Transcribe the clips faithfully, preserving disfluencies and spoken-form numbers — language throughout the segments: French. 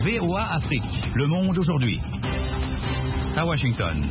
V O A Afrique, le monde aujourd'hui. À Washington.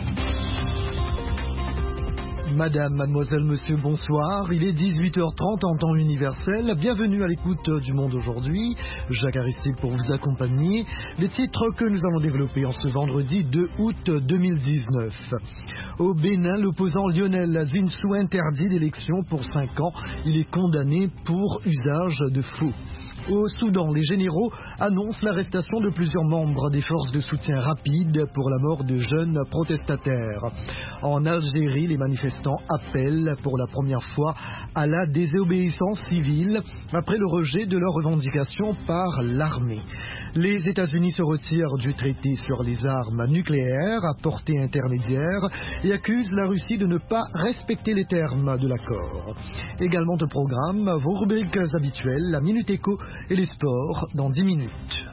Madame, mademoiselle, monsieur, bonsoir. Il est dix-huit heures trente en temps universel. Bienvenue à l'écoute du Monde aujourd'hui. Jacques Aristide pour vous accompagner. Les titres que nous allons développer en ce vendredi deux août deux mille dix-neuf. Au Bénin, l'opposant Lionel Zinsou interdit d'élection pour cinq ans. Il est condamné pour usage de faux. Au Soudan, les généraux annoncent l'arrestation de plusieurs membres des forces de soutien rapide pour la mort de jeunes protestataires. En Algérie, les manifestants appellent pour la première fois à la désobéissance civile après le rejet de leurs revendications par l'armée. Les États-Unis se retirent du traité sur les armes nucléaires à portée intermédiaire et accusent la Russie de ne pas respecter les termes de l'accord. Également au programme, vos rubriques habituelles, la Minute Éco et les sports dans dix minutes.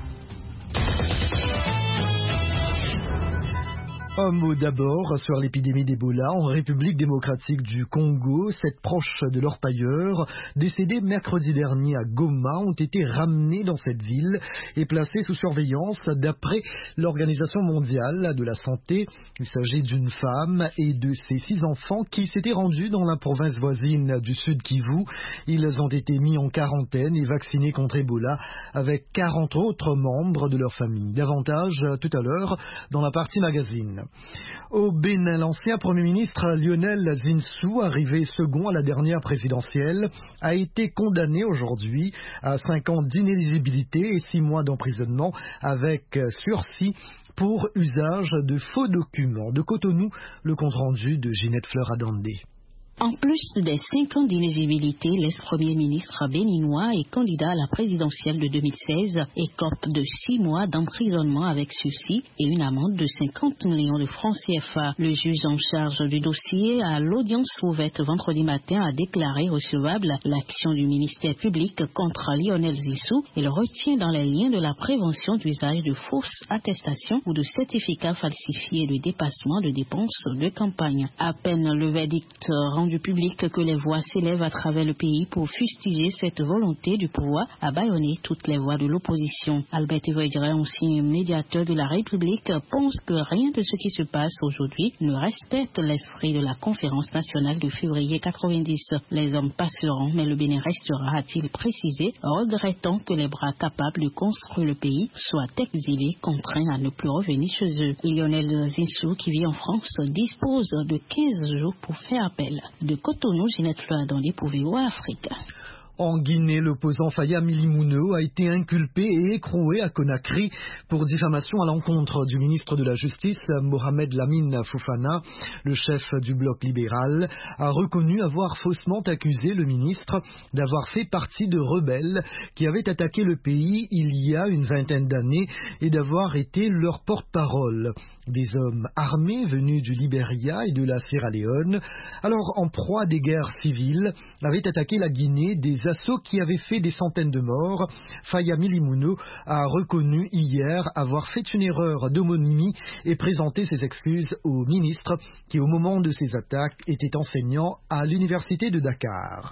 Un mot d'abord sur l'épidémie d'Ebola en République démocratique du Congo. Sept proches de l'orpailleur, décédés mercredi dernier à Goma, ont été ramenés dans cette ville et placés sous surveillance d'après l'Organisation mondiale de la santé. Il s'agit d'une femme et de ses six enfants qui s'étaient rendus dans la province voisine du Sud Kivu. Ils ont été mis en quarantaine et vaccinés contre Ebola avec quarante autres membres de leur famille. Davantage tout à l'heure dans la partie magazine. Au Bénin, l'ancien Premier ministre Lionel Zinsou, arrivé second à la dernière présidentielle, a été condamné aujourd'hui à cinq ans d'inéligibilité et six mois d'emprisonnement avec sursis pour usage de faux documents. De Cotonou, le compte-rendu de Ginette Fleur-Adandé. En plus des cinq ans d'inéligibilité, l'ex-premier ministre béninois et candidat à la présidentielle de deux mille seize écope de six mois d'emprisonnement avec sursis et une amende de cinquante millions de francs C F A. Le juge en charge du dossier à l'audience ouverte vendredi matin a déclaré recevable l'action du ministère public contre Lionel Zinsou et le retient dans les liens de la prévention d'usage de fausses attestations ou de certificats falsifiés de dépassement de dépenses de campagne. À peine le verdict rendu du public que les voix s'élèvent à travers le pays pour fustiger cette volonté du pouvoir à bâillonner toutes les voix de l'opposition. Albert Evredre, ancien médiateur de la République, pense que rien de ce qui se passe aujourd'hui ne respecte l'esprit de la conférence nationale de février quatre-vingt-dix. Les hommes passeront, mais le Bénin restera, a-t-il précisé, regrettant que les bras capables de construire le pays soient exilés, contraints à ne plus revenir chez eux. Lionel Zinsou, qui vit en France, dispose de quinze jours pour faire appel. De Cotonou, Ginette Fleur-Adandé pour V O A Afrique. En Guinée, l'opposant Faya Milimouneux a été inculpé et écroué à Conakry pour diffamation à l'encontre du ministre de la Justice, Mohamed Lamine Fofana. Le chef du bloc libéral a reconnu avoir faussement accusé le ministre d'avoir fait partie de rebelles qui avaient attaqué le pays il y a une vingtaine d'années et d'avoir été leur porte-parole. Des hommes armés venus du Libéria et de la Sierra Leone, alors en proie à des guerres civiles, avaient attaqué la Guinée, des assauts qui avaient fait des centaines de morts. Faya Milimouneux a reconnu hier avoir fait une erreur d'homonymie et présenté ses excuses au ministre qui, au moment de ces attaques, était enseignant à l'université de Dakar.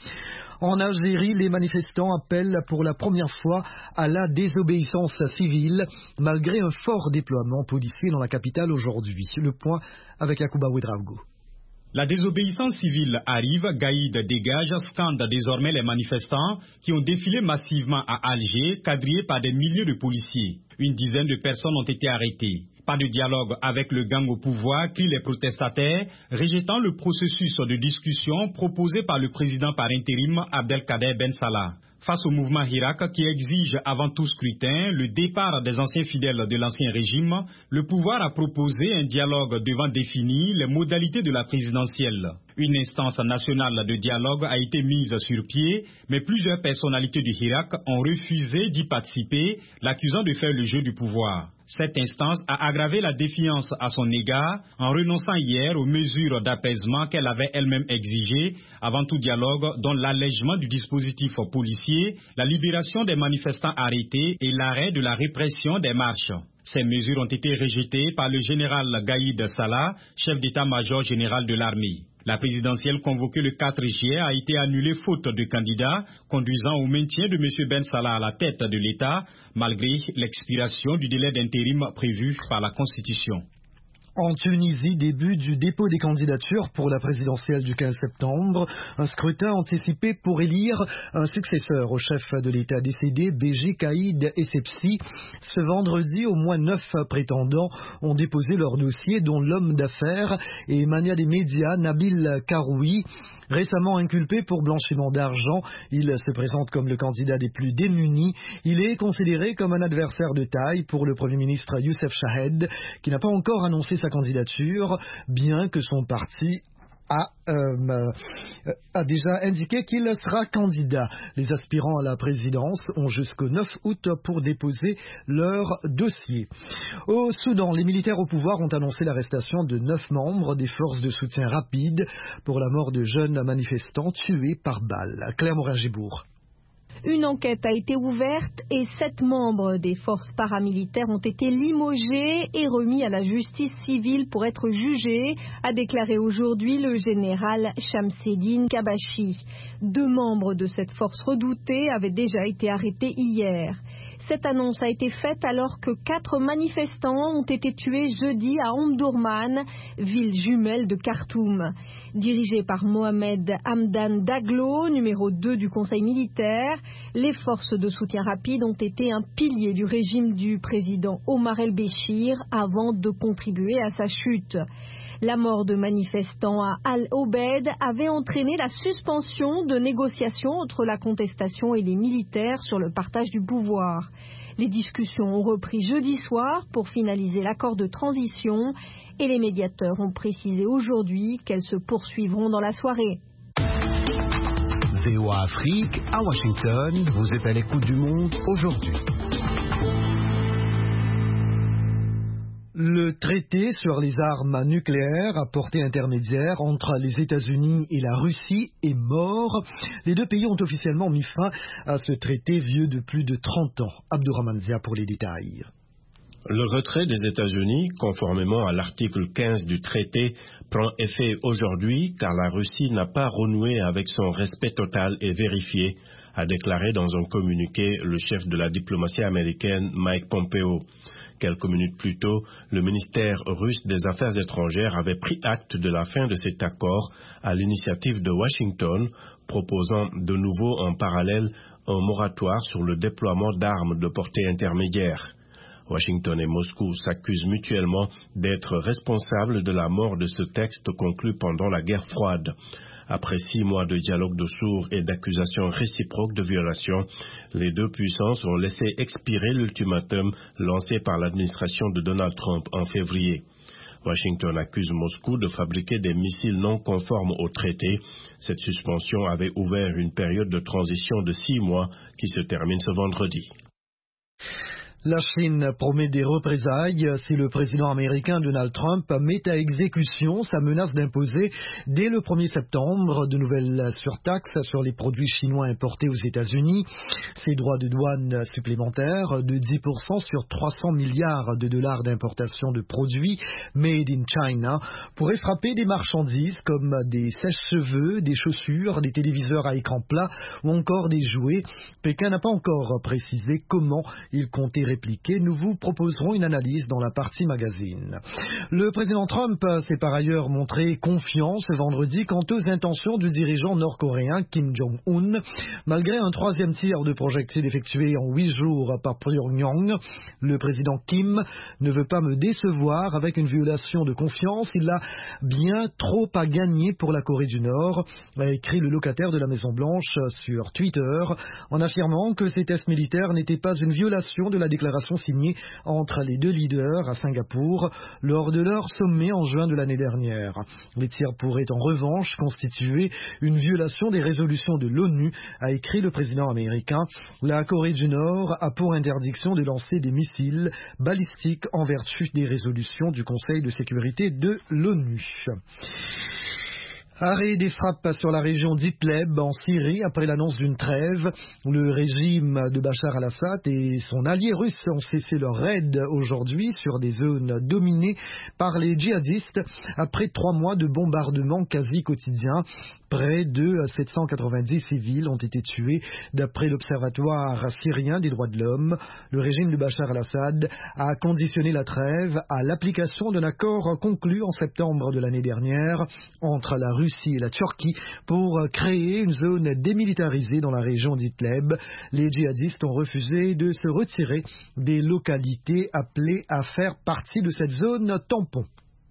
En Algérie, les manifestants appellent pour la première fois à la désobéissance civile, malgré un fort déploiement policier dans la capitale aujourd'hui. Le point avec Yacouba Ouedraogo. La désobéissance civile arrive, Gaïd dégage, scandent désormais les manifestants qui ont défilé massivement à Alger, quadrillés par des milliers de policiers. Une dizaine de personnes ont été arrêtées. Pas de dialogue avec le gang au pouvoir, crient les protestataires, rejetant le processus de discussion proposé par le président par intérim Abdelkader Ben Salah. Face au mouvement Hirak qui exige avant tout scrutin le départ des anciens fidèles de l'ancien régime, le pouvoir a proposé un dialogue devant définir les modalités de la présidentielle. Une instance nationale de dialogue a été mise sur pied, mais plusieurs personnalités du Hirak ont refusé d'y participer, l'accusant de faire le jeu du pouvoir. Cette instance a aggravé la défiance à son égard en renonçant hier aux mesures d'apaisement qu'elle avait elle-même exigées avant tout dialogue, dont l'allègement du dispositif policier, la libération des manifestants arrêtés et l'arrêt de la répression des marches. Ces mesures ont été rejetées par le général Gaïd Salah, chef d'état-major général de l'armée. La présidentielle convoquée le quatre juillet a été annulée faute de candidats, conduisant au maintien de M. Ben Salah à la tête de l'État, malgré l'expiration du délai d'intérim prévu par la Constitution. En Tunisie, début du dépôt des candidatures pour la présidentielle du quinze septembre, un scrutin anticipé pour élire un successeur au chef de l'État décédé, Béji Caïd Essebsi. Ce vendredi, au moins neuf prétendants ont déposé leur dossier, dont l'homme d'affaires et mania des médias Nabil Karoui. Récemment inculpé pour blanchiment d'argent, il se présente comme le candidat des plus démunis. Il est considéré comme un adversaire de taille pour le Premier ministre Youssef Chahed, qui n'a pas encore annoncé sa candidature, bien que son parti A, euh, a déjà indiqué qu'il sera candidat. Les aspirants à la présidence ont jusqu'au neuf août pour déposer leur dossier. Au Soudan, les militaires au pouvoir ont annoncé l'arrestation de neuf membres des forces de soutien rapide pour la mort de jeunes manifestants tués par balle. Claire Morin-Gibourg. Une enquête a été ouverte et sept membres des forces paramilitaires ont été limogés et remis à la justice civile pour être jugés, a déclaré aujourd'hui le général Shamseddine Kabashi. Deux membres de cette force redoutée avaient déjà été arrêtés hier. Cette annonce a été faite alors que quatre manifestants ont été tués jeudi à Omdurman, ville jumelle de Khartoum. Dirigé par Mohamed Hamdan Daglo, numéro deux du Conseil militaire, les forces de soutien rapide ont été un pilier du régime du président Omar el-Béchir avant de contribuer à sa chute. La mort de manifestants à Al-Obed avait entraîné la suspension de négociations entre la contestation et les militaires sur le partage du pouvoir. Les discussions ont repris jeudi soir pour finaliser l'accord de transition et les médiateurs ont précisé aujourd'hui qu'elles se poursuivront dans la soirée. V O A Afrique, à Washington, vous êtes à l'écoute du monde aujourd'hui. Le traité sur les armes nucléaires à portée intermédiaire entre les États-Unis et la Russie est mort. Les deux pays ont officiellement mis fin à ce traité vieux de plus de trente ans. Abdourahmane Zia pour les détails. Le retrait des États-Unis, conformément à l'article quinze du traité, prend effet aujourd'hui car la Russie n'a pas renoué avec son respect total et vérifié, a déclaré dans un communiqué le chef de la diplomatie américaine Mike Pompeo. Quelques minutes plus tôt, le ministère russe des Affaires étrangères avait pris acte de la fin de cet accord à l'initiative de Washington, proposant de nouveau en parallèle un moratoire sur le déploiement d'armes de portée intermédiaire. Washington et Moscou s'accusent mutuellement d'être responsables de la mort de ce texte conclu pendant la guerre froide. Après six mois de dialogue de sourds et d'accusations réciproques de violation, les deux puissances ont laissé expirer l'ultimatum lancé par l'administration de Donald Trump en février. Washington accuse Moscou de fabriquer des missiles non conformes au traité. Cette suspension avait ouvert une période de transition de six mois qui se termine ce vendredi. La Chine promet des représailles si le président américain Donald Trump met à exécution sa menace d'imposer dès le premier septembre de nouvelles surtaxes sur les produits chinois importés aux États-Unis. Ces droits de douane supplémentaires de dix pour cent sur trois cents milliards de dollars d'importation de produits made in China pourraient frapper des marchandises comme des sèche-cheveux, des chaussures, des téléviseurs à écran plat ou encore des jouets. Pékin n'a pas encore précisé comment il comptait répliquer. Nous vous proposerons une analyse dans la partie magazine. Le président Trump s'est par ailleurs montré confiant ce vendredi quant aux intentions du dirigeant nord-coréen Kim Jong-un. Malgré un troisième tir de projectile effectué en huit jours par Pyongyang, le président Kim ne veut pas me décevoir avec une violation de confiance. Il a bien trop à gagner pour la Corée du Nord, a écrit le locataire de la Maison-Blanche sur Twitter, en affirmant que ces tests militaires n'étaient pas une violation de la déclaration signée entre les deux leaders à Singapour lors de leur sommet en juin de l'année dernière. Les tirs pourraient en revanche constituer une violation des résolutions de l'ONU, a écrit le président américain. La Corée du Nord a pour interdiction de lancer des missiles balistiques en vertu des résolutions du Conseil de sécurité de l'ONU. Arrêt des frappes sur la région d'Idlib en Syrie après l'annonce d'une trêve. Le régime de Bachar al-Assad et son allié russe ont cessé leur raid aujourd'hui sur des zones dominées par les djihadistes après trois mois de bombardements quasi quotidiens. Près de sept cent quatre-vingt-dix civils ont été tués d'après l'Observatoire syrien des droits de l'homme. Le régime de Bachar al-Assad a conditionné la trêve à l'application d'un accord conclu en septembre de l'année dernière entre la Russie et la Turquie pour créer une zone démilitarisée dans la région d'Idlib. Les djihadistes ont refusé de se retirer des localités appelées à faire partie de cette zone tampon.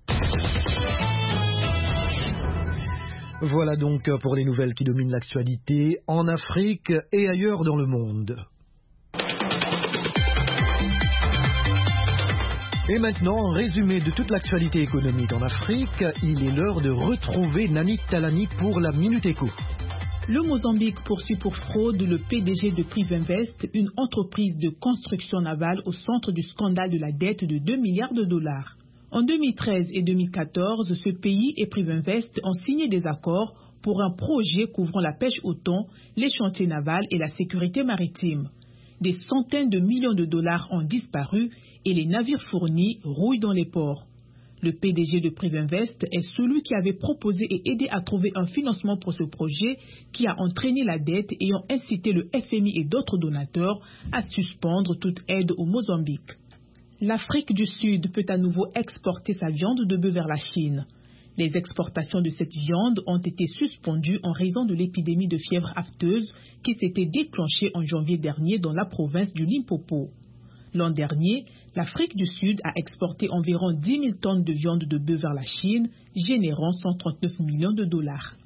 Voilà donc pour les nouvelles qui dominent l'actualité en Afrique et ailleurs dans le monde. Et maintenant, résumé de toute l'actualité économique en Afrique, il est l'heure de retrouver Nani Talani pour la Minute Éco. Le Mozambique poursuit pour fraude le P D G de Privinvest, une entreprise de construction navale au centre du scandale de la dette de deux milliards de dollars. En deux mille treize et deux mille quatorze, ce pays et Privinvest ont signé des accords pour un projet couvrant la pêche au thon, les chantiers navals et la sécurité maritime. Des centaines de millions de dollars ont disparu et les navires fournis rouillent dans les ports. Le P D G de Privinvest est celui qui avait proposé et aidé à trouver un financement pour ce projet qui a entraîné la dette ayant incité le F M I et d'autres donateurs à suspendre toute aide au Mozambique. L'Afrique du Sud peut à nouveau exporter sa viande de bœuf vers la Chine. Les exportations de cette viande ont été suspendues en raison de l'épidémie de fièvre aphteuse qui s'était déclenchée en janvier dernier dans la province du Limpopo. L'an dernier, l'Afrique du Sud a exporté environ dix mille tonnes de viande de bœuf vers la Chine, générant cent trente-neuf millions de dollars.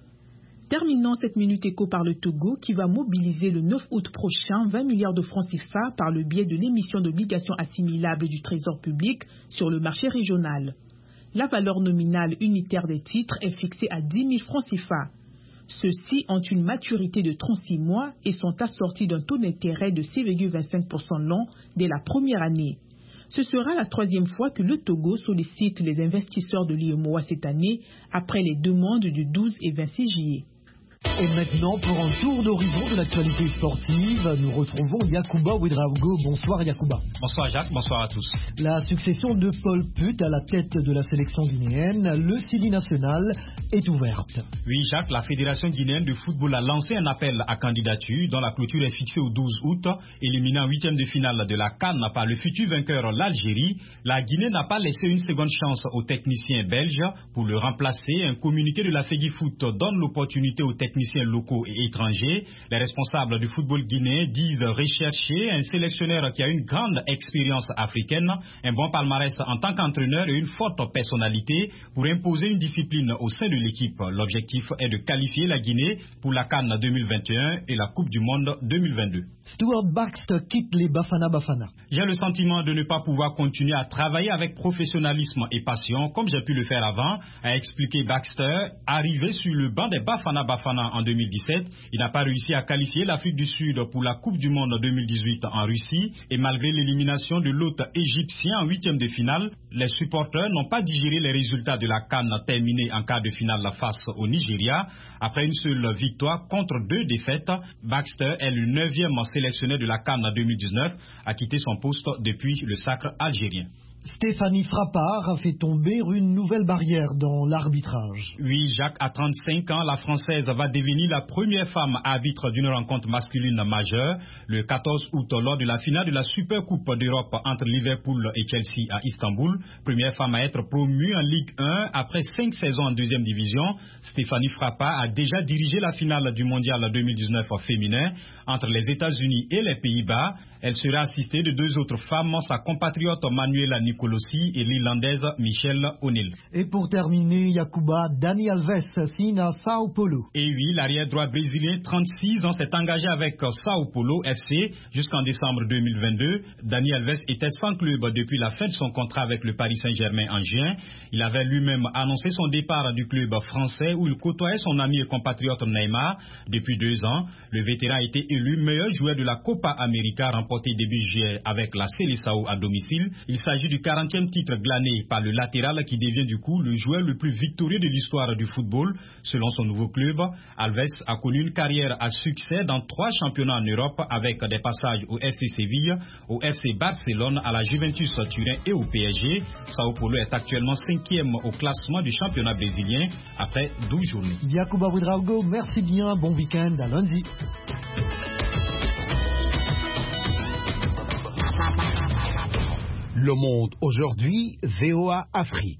Terminons cette Minute Éco par le Togo qui va mobiliser le neuf août prochain vingt milliards de francs C F A par le biais de l'émission d'obligations assimilables du Trésor public sur le marché régional. La valeur nominale unitaire des titres est fixée à dix mille francs C F A. Ceux-ci ont une maturité de trente-six mois et sont assortis d'un taux d'intérêt de six virgule vingt-cinq pour cent l'an dès la première année. Ce sera la troisième fois que le Togo sollicite les investisseurs de l'I E M O A cette année après les demandes du douze et vingt-six juillet. Et maintenant, pour un tour d'horizon de l'actualité sportive, nous retrouvons Yacouba Ouedraogo. Bonsoir Yacouba. Bonsoir Jacques, bonsoir à tous. La succession de Paul Put à la tête de la sélection guinéenne, le C I L national, est ouverte. Oui Jacques, la Fédération guinéenne de football a lancé un appel à candidature dont la clôture est fixée au douze août, éliminant en huitième de finale de la CAN par le futur vainqueur l'Algérie. La Guinée n'a pas laissé une seconde chance au technicien belge pour le remplacer. Un communiqué de la FEGIFOOT donne l'opportunité aux techniciens locaux et étrangers. Les responsables du football guinéen disent rechercher un sélectionneur qui a une grande expérience africaine, un bon palmarès en tant qu'entraîneur et une forte personnalité pour imposer une discipline au sein de l'équipe. L'objectif est de qualifier la Guinée pour la CAN deux mille vingt et un et la Coupe du Monde deux mille vingt-deux. Stuart Baxter quitte les Bafana Bafana. J'ai le sentiment de ne pas pouvoir continuer à travailler avec professionnalisme et passion comme j'ai pu le faire avant, a expliqué Baxter. Arrivé sur le banc des Bafana Bafana en deux mille dix-sept, il n'a pas réussi à qualifier l'Afrique du Sud pour la Coupe du Monde deux mille dix-huit en Russie et malgré l'élimination de l'hôte égyptien en huitième de finale, les supporters n'ont pas digéré les résultats de la CAN terminée en quart de finale face au Nigeria. Après une seule victoire contre deux défaites, Baxter est le neuvième sélectionné de la CAN deux mille dix-neuf, a quitté son poste depuis le sacre algérien. Stéphanie Frappard a fait tomber une nouvelle barrière dans l'arbitrage. Oui, Jacques, à trente-cinq ans, la Française va devenir la première femme arbitre d'une rencontre masculine majeure. Le quatorze août, lors de la finale de la Super Coupe d'Europe entre Liverpool et Chelsea à Istanbul, première femme à être promue en Ligue un après cinq saisons en deuxième division, Stéphanie Frappard a déjà dirigé la finale du Mondial deux mille dix-neuf féminin entre les États-Unis et les Pays-Bas. Elle sera assistée de deux autres femmes, sa compatriote Manuela Nicolosi et l'Irlandaise Michelle O'Neill. Et pour terminer, Yacouba, Dani Alves signe à Sao Paulo. Et oui, l'arrière droit brésilien, trente-six ans, s'est engagé avec Sao Paulo F C jusqu'en décembre deux mille vingt-deux. Dani Alves était sans club depuis la fin de son contrat avec le Paris Saint-Germain en juin. Il avait lui-même annoncé son départ du club français où il côtoyait son ami et compatriote Neymar depuis deux ans. Le vétéran a été élu meilleur joueur de la Copa América remportée début juillet avec la Seleção à domicile. Il s'agit du quarantième titre glané par le latéral qui devient du coup le joueur le plus victorieux de l'histoire du football. Selon son nouveau club, Alves a connu une carrière à succès dans trois championnats en Europe avec des passages au F C Séville, au F C Barcelone, à la Juventus Turin et au P S G. Sao Paulo est actuellement cinquième au classement du championnat brésilien après douze journées. Yacouba Ouedraogo, merci bien, bon week-end, à lundi. Le Monde aujourd'hui, V O A Afrique.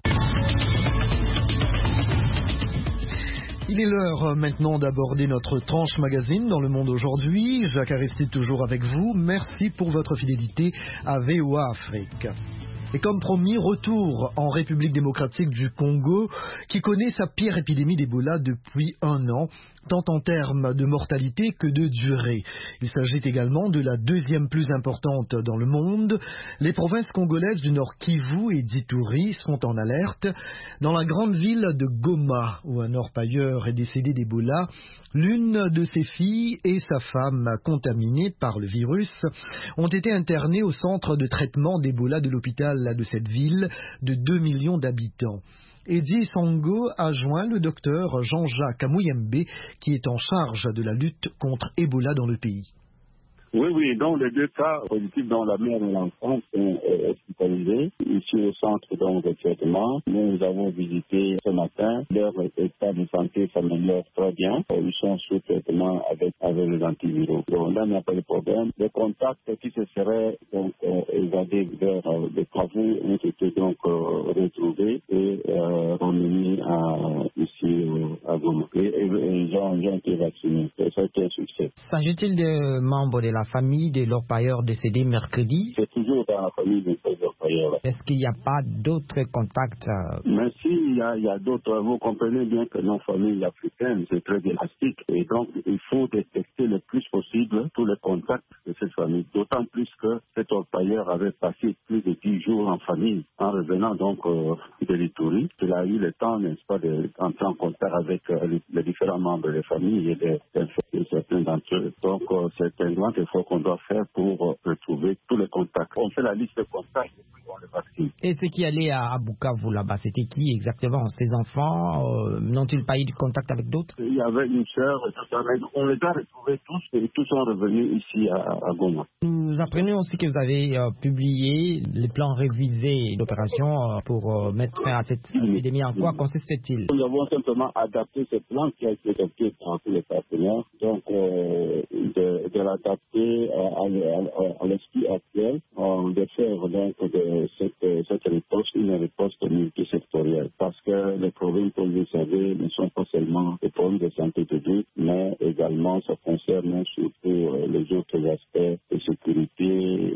Il est l'heure maintenant d'aborder notre tranche magazine dans Le Monde aujourd'hui. Jacques Aristide toujours avec vous. Merci pour votre fidélité à V O A Afrique. Et comme promis, retour en République démocratique du Congo, qui connaît sa pire épidémie d'Ebola depuis un an, tant en termes de mortalité que de durée. Il s'agit également de la deuxième plus importante dans le monde. Les provinces congolaises du Nord Kivu et d'Ituri sont en alerte. Dans la grande ville de Goma, où un orpailleur est décédé d'Ebola, l'une de ses filles et sa femme contaminées par le virus ont été internées au centre de traitement d'Ebola de l'hôpital de cette ville de deux millions d'habitants. Eddie Sango a joint le docteur Jean-Jacques Amouyembe, qui est en charge de la lutte contre Ebola dans le pays. Oui, oui, dans les deux cas positifs, dans la mère et l'enfant sont euh, hospitalisés. Ici au centre donc, de traitement, nous avons visité ce matin. Leur état de santé s'améliore très bien. Ils sont sous traitement avec, avec les antiviraux. Donc là, il n'y a pas de problème. Les contacts qui se seraient donc euh, évadés vers euh, les travaux ont été donc euh, retrouvés et euh, remenés à, ici euh, à Goma. Et, et, et ils, ont, ils ont été vaccinés. Et ça a été un succès. S'agit-il de membres de la famille de l'orpailleur décédé mercredi? C'est toujours dans la famille de l'orpailleur. Est-ce qu'il n'y a pas d'autres contacts? Mais si, il y a, il y a d'autres. Vous comprenez bien que nos familles africaines, c'est très élastique. Et donc, il faut détecter le plus possible tous les contacts de cette famille. D'autant plus que cet orpailleur avait passé plus de dix jours en famille. En revenant donc euh, de l'Ituri, il a eu le temps, n'est-ce pas, d'entrer en contact avec euh, les, les différents membres de la famille et de, de certains d'entre eux. Donc, euh, c'est un grand effort qu'on doit faire pour euh, retrouver tous les contacts. On fait la liste de contacts et puis on les vaccine. Et ceux qui allaient à Bukavu là-bas, c'était qui exactement? Ces enfants euh, n'ont-ils pas eu de contact avec d'autres? Il y avait une sœur, on les a retrouvés tous et tous sont revenus ici à, à Goma. Nous apprenons aussi que vous avez euh, publié les plans révisés d'opération euh, pour euh, mettre fin à cette épidémie. En quoi consiste-t-il? Nous avons simplement adapté ce plan qui a été adopté par tous les partenaires, donc euh, de, de l'adapter à, à, à l'esprit actuel, euh, de faire donc de cette, cette riposte une riposte multisectorielle. Parce que les problèmes, comme vous le savez, ne sont pas seulement des problèmes de santé publique, mais également ça concerne surtout euh, les autres aspects de sécurité,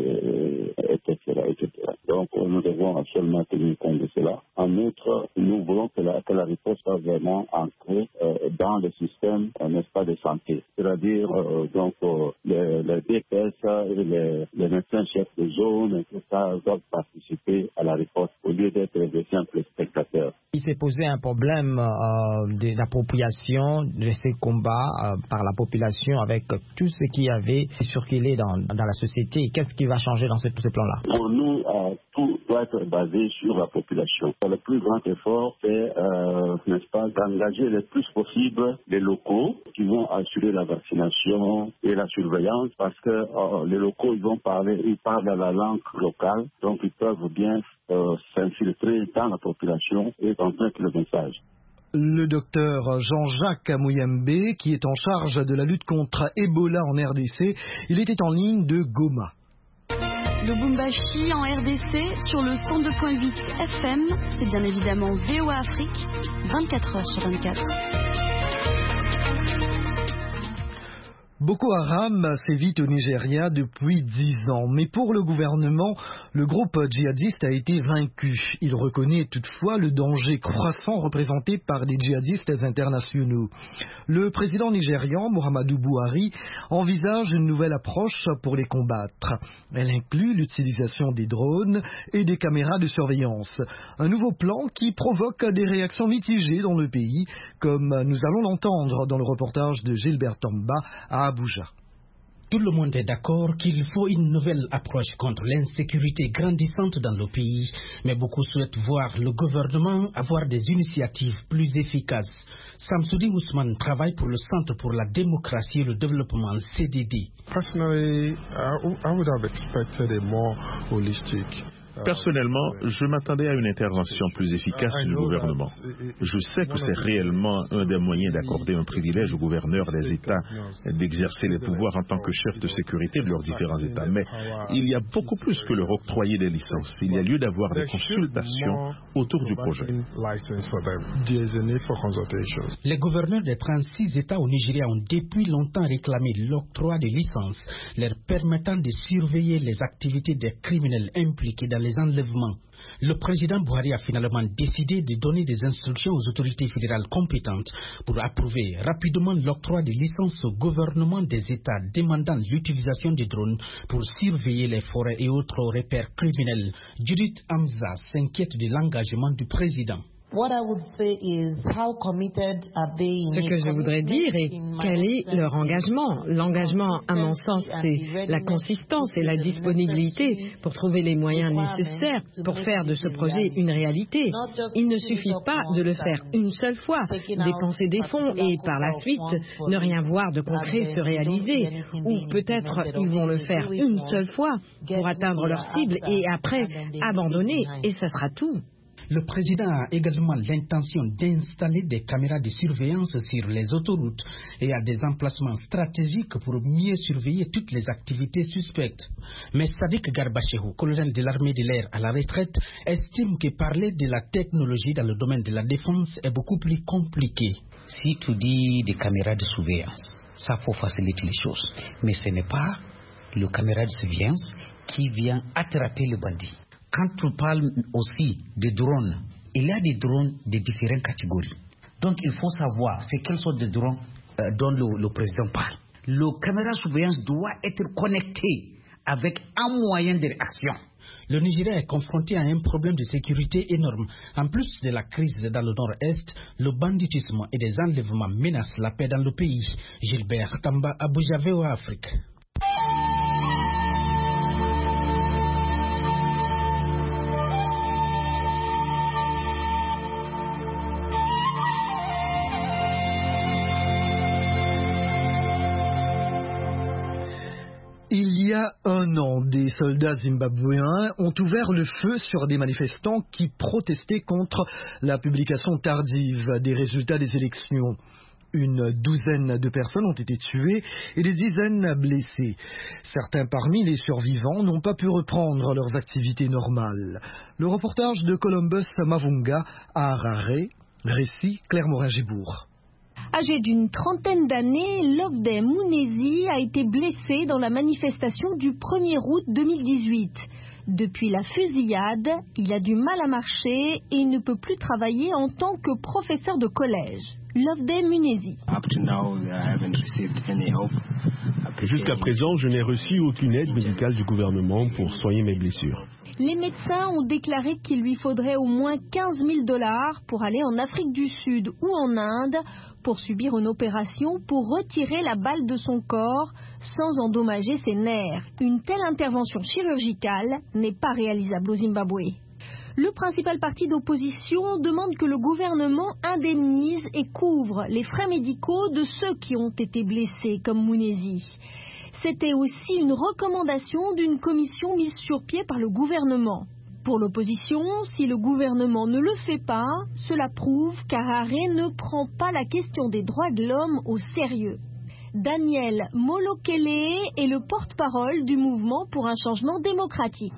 euh, et cetera, et cetera. Donc nous devons absolument tenir compte de cela. En outre, nous voulons que la, que la riposte soit vraiment ancrée euh, dans le système, euh, n'est-ce pas, de santé. C'est-à-dire euh, donc euh, les, les D P S et les, les médecins chefs de zone, et tout ça, doivent participer à la riposte au lieu d'être des simples spectateurs. Il s'est posé un problème euh, de l'appropriation de ces combats euh, par la population avec tout ce qui avait circulé dans, dans la société. Qu'est-ce qui va changer dans ce, ce plan-là? Pour nous, euh, tout doit être basé sur la population. Le plus grand effort, c'est, euh, n'est-ce pas, d'engager le plus possible les locaux qui vont assurer la vaccination et la surveillance, parce que euh, les locaux, ils vont parler, ils parlent la langue locale, donc ils peuvent bien euh, s'infiltrer dans la population et transmettre le message. Le docteur Jean-Jacques Amouyembe, qui est en charge de la lutte contre Ebola en R D C, il était en ligne de Goma. Le Bumbashi en R D C sur le cent deux virgule huit F M, c'est bien évidemment V O A Afrique, vingt-quatre heures sur vingt-quatre. Boko Haram sévit au Nigeria depuis dix ans, mais pour le gouvernement, le groupe djihadiste a été vaincu. Il reconnaît toutefois le danger croissant représenté par des djihadistes internationaux. Le président nigérian, Muhammadu Buhari, envisage une nouvelle approche pour les combattre. Elle inclut l'utilisation des drones et des caméras de surveillance. Un nouveau plan qui provoque des réactions mitigées dans le pays, comme nous allons l'entendre dans le reportage de Gilbert Tamba à Abuja. Tout le monde est d'accord qu'il faut une nouvelle approche contre l'insécurité grandissante dans le pays, mais beaucoup souhaitent voir le gouvernement avoir des initiatives plus efficaces. Samsoudi Ousmane travaille pour le Centre pour la démocratie et le développement C D D. Personally, I would have expected a more holistic. Personnellement, je m'attendais à une intervention plus efficace du gouvernement. Je sais que c'est réellement un des moyens d'accorder un privilège aux gouverneurs des États d'exercer les pouvoirs en tant que chefs de sécurité de leurs différents États. Mais il y a beaucoup plus que leur octroyer des licences. Il y a lieu d'avoir des consultations autour du projet. Les gouverneurs des trente-six États au Nigeria ont depuis longtemps réclamé l'octroi de licences leur permettant de surveiller les activités des criminels impliqués dans les enlèvements. Le président Buhari a finalement décidé de donner des instructions aux autorités fédérales compétentes pour approuver rapidement l'octroi des licences au gouvernement des États demandant l'utilisation des drones pour surveiller les forêts et autres repères criminels. Judith Hamza s'inquiète de l'engagement du président. Ce que je voudrais dire est quel est leur engagement. L'engagement, à mon sens, c'est la consistance et la disponibilité pour trouver les moyens nécessaires pour faire de ce projet une réalité. Il ne suffit pas de le faire une seule fois, dépenser des fonds et par la suite ne rien voir de concret se réaliser. Ou peut-être ils vont le faire une seule fois pour atteindre leur cible et après abandonner et ça sera tout. Le président a également l'intention d'installer des caméras de surveillance sur les autoroutes et à des emplacements stratégiques pour mieux surveiller toutes les activités suspectes. Mais Sadiq Garbachehu, colonel de l'armée de l'air à la retraite, estime que parler de la technologie dans le domaine de la défense est beaucoup plus compliqué. Si tu dis des caméras de surveillance, ça faut faciliter les choses. Mais ce n'est pas le caméra de surveillance qui vient attraper le bandit. Quand tu parles aussi de drones, il y a des drones de différentes catégories. Donc il faut savoir c'est quelle sorte de drone euh, dont le, le président parle. Le caméra de surveillance doit être connecté avec un moyen de réaction. Le Nigeria est confronté à un problème de sécurité énorme. En plus de la crise dans le nord-est, le banditisme et des enlèvements menacent la paix dans le pays. Gilbert Tamba, Abuja, V O A Afrique. Il y a un an, des soldats zimbabwéens ont ouvert le feu sur des manifestants qui protestaient contre la publication tardive des résultats des élections. Une douzaine de personnes ont été tuées et des dizaines blessées. Certains parmi les survivants n'ont pas pu reprendre leurs activités normales. Le reportage de Columbus Mavunga à Harare, récit Claire Morin-Gibourg. Âgé d'une trentaine d'années, Lovde Munezi a été blessé dans la manifestation du premier août deux mille dix-huit. Depuis la fusillade, il a du mal à marcher et ne peut plus travailler en tant que professeur de collège. Lovde Munezi. Jusqu'à présent, je n'ai reçu aucune aide médicale du gouvernement pour soigner mes blessures. Les médecins ont déclaré qu'il lui faudrait au moins quinze mille dollars pour aller en Afrique du Sud ou en Inde pour subir une opération pour retirer la balle de son corps sans endommager ses nerfs. Une telle intervention chirurgicale n'est pas réalisable au Zimbabwe. Le principal parti d'opposition demande que le gouvernement indemnise et couvre les frais médicaux de ceux qui ont été blessés comme Munezi. C'était aussi une recommandation d'une commission mise sur pied par le gouvernement. Pour l'opposition, si le gouvernement ne le fait pas, cela prouve qu'Harare ne prend pas la question des droits de l'homme au sérieux. Daniel Molokele est le porte-parole du mouvement pour un changement démocratique.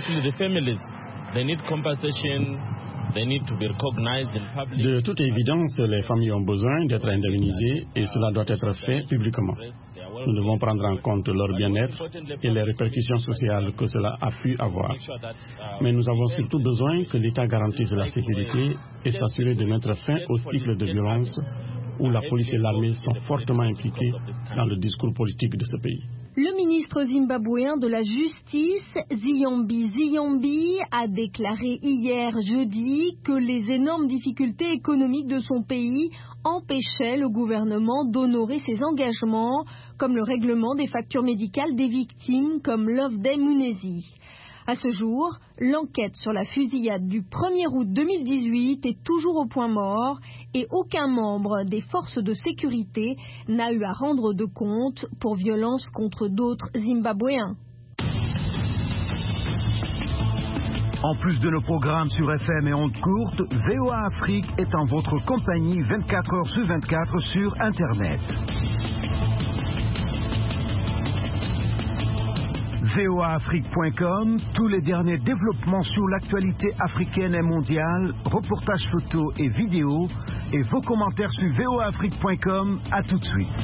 De toute évidence, les familles ont besoin d'être indemnisées et cela doit être fait publiquement. Nous devons prendre en compte leur bien-être et les répercussions sociales que cela a pu avoir. Mais nous avons surtout besoin que l'État garantisse la sécurité et s'assurer de mettre fin au cycle de violence où la police et l'armée sont fortement impliquées dans le discours politique de ce pays. Le ministre zimbabwéen de la Justice, Ziyambi Ziyambi, a déclaré hier jeudi que les énormes difficultés économiques de son pays empêchaient le gouvernement d'honorer ses engagements, comme le règlement des factures médicales des victimes comme Love Day Munezi. À ce jour, l'enquête sur la fusillade du premier août deux mille dix-huit est toujours au point mort et aucun membre des forces de sécurité n'a eu à rendre de compte pour violence contre d'autres Zimbabwéens. En plus de nos programmes sur F M et ondes courtes, V O A Afrique est en votre compagnie vingt-quatre heures sur vingt-quatre sur Internet. V O A Afrique point com, tous les derniers développements sur l'actualité africaine et mondiale, reportages photos et vidéos, et vos commentaires sur V O A Afrique point com. À tout de suite.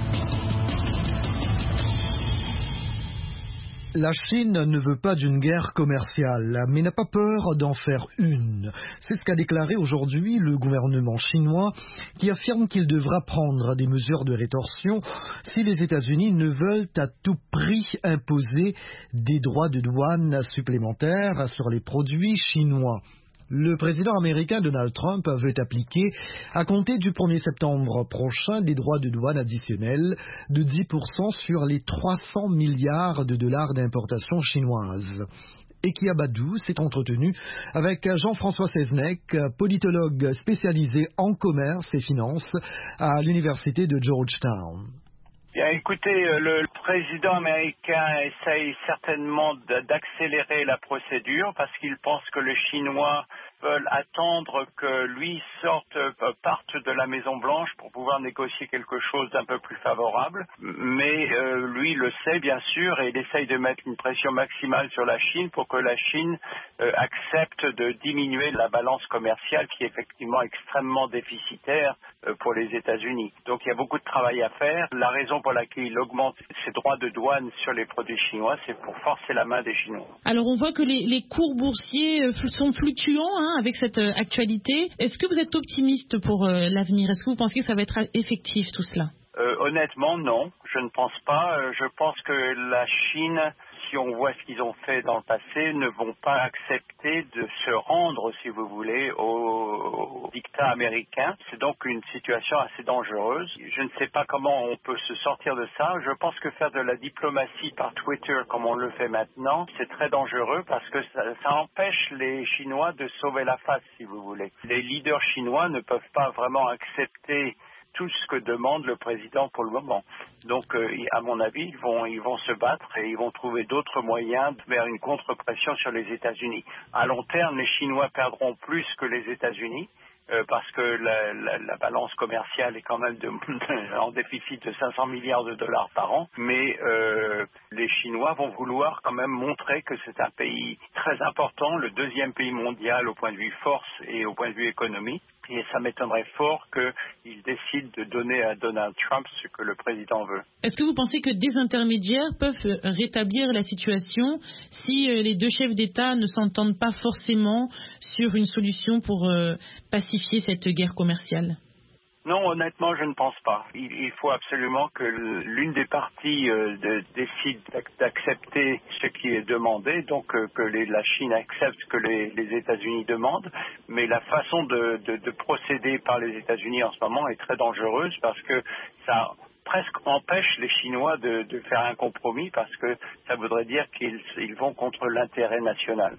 La Chine ne veut pas d'une guerre commerciale, mais n'a pas peur d'en faire une. C'est ce qu'a déclaré aujourd'hui le gouvernement chinois, qui affirme qu'il devra prendre des mesures de rétorsion si les États-Unis ne veulent à tout prix imposer des droits de douane supplémentaires sur les produits chinois. Le président américain Donald Trump veut appliquer, à compter du premier septembre prochain, des droits de douane additionnels de dix pour cent sur les trois cents milliards de dollars d'importation chinoise. Eki Abadou s'est entretenu avec Jean-François Seznec, politologue spécialisé en commerce et finances à l'université de Georgetown. Bien, écoutez, le président américain essaye certainement d'accélérer la procédure parce qu'il pense que les Chinois veulent attendre que lui sorte, parte de la Maison-Blanche pour pouvoir négocier quelque chose d'un peu plus favorable. Mais euh, lui le sait bien sûr et il essaye de mettre une pression maximale sur la Chine pour que la Chine euh, accepte de diminuer la balance commerciale qui est effectivement extrêmement déficitaire euh, pour les États-Unis. Donc il y a beaucoup de travail à faire. La raison pour laquelle il augmente ses droits de douane sur les produits chinois, c'est pour forcer la main des Chinois. Alors on voit que les, les cours boursiers sont fluctuants hein, avec cette euh, actualité. Est-ce que vous êtes optimiste pour euh, l'avenir? Est-ce que vous pensez que ça va être effectif tout cela? euh, Honnêtement, non. Je ne pense pas. Euh, je pense que la Chine, si on voit ce qu'ils ont fait dans le passé, ne vont pas accepter de se rendre, si vous voulez, au, au dictat américain. C'est donc une situation assez dangereuse. Je ne sais pas comment on peut se sortir de ça. Je pense que faire de la diplomatie par Twitter, comme on le fait maintenant, c'est très dangereux parce que ça, ça empêche les Chinois de sauver la face, si vous voulez. Les leaders chinois ne peuvent pas vraiment accepter tout ce que demande le président pour le moment. Donc, euh, à mon avis, ils vont, ils vont se battre et ils vont trouver d'autres moyens de faire une contre-pression sur les États-Unis. À long terme, les Chinois perdront plus que les États-Unis euh, parce que la, la, la balance commerciale est quand même de, en déficit de cinq cents milliards de dollars par an. Mais euh, les Chinois vont vouloir quand même montrer que c'est un pays très important, le deuxième pays mondial au point de vue force et au point de vue économie. Et ça m'étonnerait fort qu'ils décident de donner à Donald Trump ce que le président veut. Est-ce que vous pensez que des intermédiaires peuvent rétablir la situation si les deux chefs d'État ne s'entendent pas forcément sur une solution pour pacifier cette guerre commerciale? Non, honnêtement, je ne pense pas. Il, il faut absolument que l'une des parties euh, de, décide d'accepter ce qui est demandé, donc euh, que les, la Chine accepte ce que les, les États-Unis demandent. Mais la façon de, de, de procéder par les États-Unis en ce moment est très dangereuse parce que ça presque empêche les Chinois de, de faire un compromis parce que ça voudrait dire qu'ils ils vont contre l'intérêt national.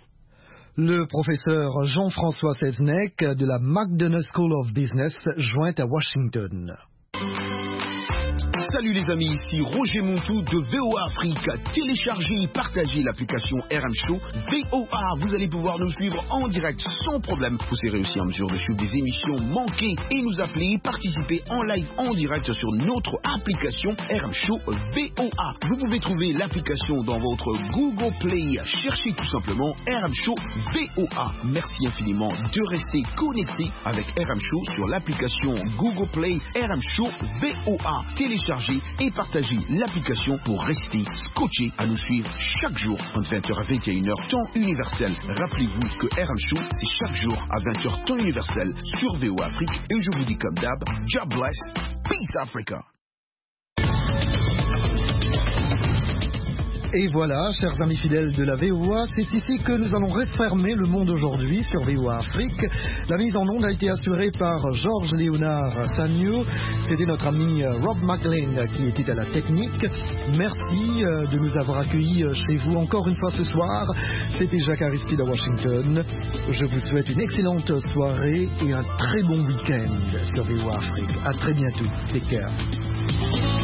Le professeur Jean-François Seznec de la McDonough School of Business, joint à Washington. Salut les amis, ici Roger Montou de V O A Afrique. Téléchargez et partagez l'application R M Show V O A. Vous allez pouvoir nous suivre en direct sans problème. Vous serez aussi en mesure de suivre des émissions manquées et nous appeler et participer en live en direct sur notre application R M Show V O A. Vous pouvez trouver l'application dans votre Google Play. Cherchez tout simplement R M Show V O A. Merci infiniment de rester connecté avec R M Show sur l'application Google Play R M Show V O A. Téléchargez et partagez l'application pour rester scotché à nous suivre chaque jour entre vingt heures à vingt et une heures temps universel. Rappelez-vous que R M Show c'est chaque jour à vingt heures temps universel sur V O A Afrique et je vous dis comme d'hab, God bless, peace Africa. Et voilà, chers amis fidèles de la V O A, c'est ici que nous allons refermer le monde aujourd'hui sur V O A Afrique. La mise en onde a été assurée par Georges Léonard Sagno. C'était notre ami Rob McLean qui était à la technique. Merci de nous avoir accueillis chez vous encore une fois ce soir. C'était Jacques Aristide à Washington. Je vous souhaite une excellente soirée et un très bon week-end sur V O A Afrique. À très bientôt. Take care.